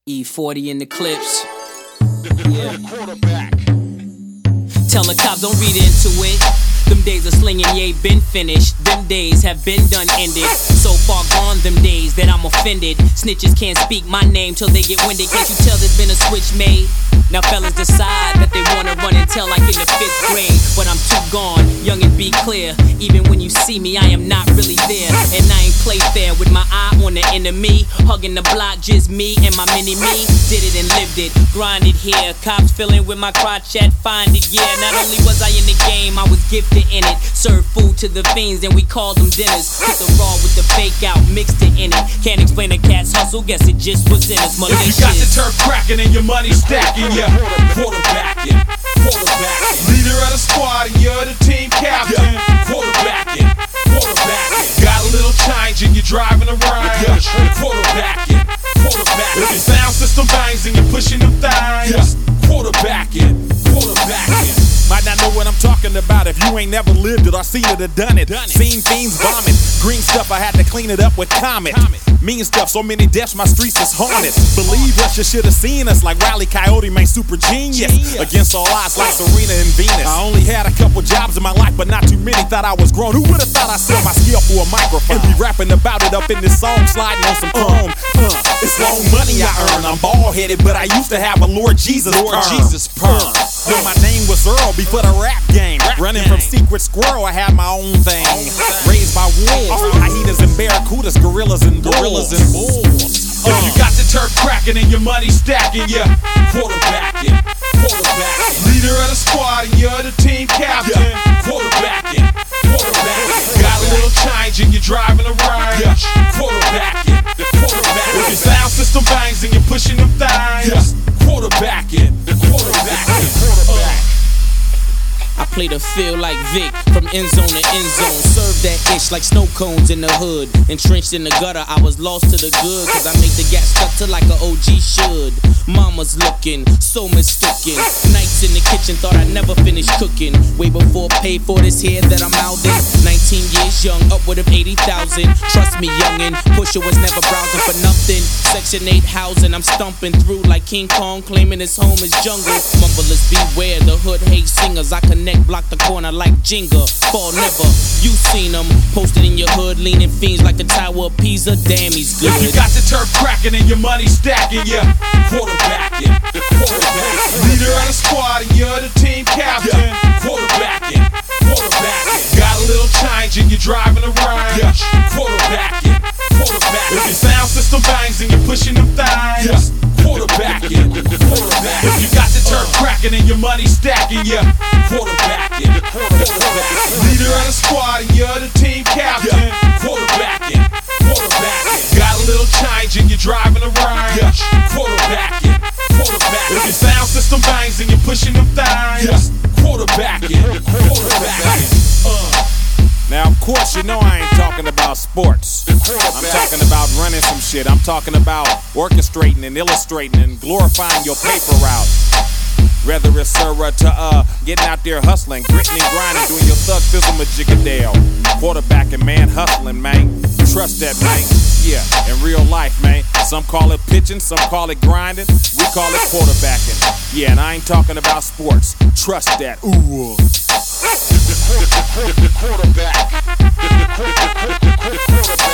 E40 in the clips. Yeah. Tell the cops don't read into it. Them days of slinging, yay, been finished. Them days have been done, ended. So far gone, them days that I'm offended. Snitches can't speak my name till they get winded. Can't you tell there's been a switch made? Now fellas decide that they wanna run and tell like in the 5th grade. But I'm too gone, young and be clear. Even when you see me, I am not really there. And I ain't play fair with my eye on the enemy. Hugging the block, just me and my mini-me. Did it and lived it, grinded here. Cops filling with my crotch at find it, yeah. Not only was I in the game, I was gifted in it. Served food to the fiends and we called them dinners. Put the raw with the fake out, mixed it in it. Can't explain a cat's hustle, guess it just was in us. If you got the turf cracking and your money stacking, yeah, quarterbacking. Leader of the squad and you're the team captain. Quarterbacking. Got a little change and you're driving around. Quarterbacking. If your sound system bangs and you're pushing them thighs. Quarterbacking. Might not know what I'm talking about if you ain't never lived it or seen it or done it. Seen fiends vomit. Green stuff, I had to clean it up with Comet. Mean stuff, so many deaths, my streets is haunted. Believe us, you should have seen us like Wile E. Coyote, man, super genius. Against all odds like Serena and Venus. I only had a couple jobs in my life, but not too many. Thought I was grown. Who would've thought I'd sell my skill for a microphone? And be rapping about it up in this song, sliding on some chrome. It's long money I earn. I'm bald-headed, but I used to have a Lord Jesus perm. Yo, my name was Earl before the rap game. Running from Secret Squirrel, I had my own thing. Raised by wolves, hyenas and barracudas, gorillas and bulls. If you got the turf cracking and your money stacking, yeah, quarterbacking. Leader of the squad and you're the team captain. Quarterbacking. Got a little change and you're driving around. Quarterbacking. If your sound system bangs and you're pushing them thighs. Quarterbacking. I play the field like Vic, from end zone to end zone. Serve that ish like snow cones in the hood. Entrenched in the gutter, I was lost to the good. Cause I make the gas stutter like an OG should. Mama's looking, so mistaken. Nights in the kitchen, thought I'd never finish cooking. Way before paid for this here that I'm out in. 19 years young, upward of 80,000. Trust me, youngin', Pusha was never browsing for nothing. Section 8 housing, I'm stomping through like King Kong, claiming his home is jungle. Mumblers beware, the hood hate singers. I connect, block the corner like Jenga. Fall never, you seen them posted in your hood, leaning fiends like the Tower of Pisa. Damn, he's good. If you got the turf cracking and your money stacking, yeah, quarterbacking. Leader of the squad and you're the team captain. Quarterbacking. Got a little change and you're driving around. Quarterbacking. If your sound system bangs and you're pushing them thighs. Quarterbacking. If you got the turf cracking and your money stacking, yeah, quarterbacking. Leader of the squad and you're the team captain. Quarterbacking. Got a little change and you're driving around. Quarterbacking. If your sound system bangs and you're pushing them thighs. Quarterbacking. Now, of course, you know I ain't talking about sports. I'm talking about running some shit. I'm talking about orchestrating and illustrating and glorifying your paper route. Whether it's to getting out there hustling, gritting and grinding, doing your thug fizzle majigadale. Quarterbacking, man, hustling, man. Trust that, man. Yeah, in real life, man. Some call it pitching, some call it grinding. We call it quarterbacking. Yeah, and I ain't talking about sports. Trust that. Ooh. The quarterback.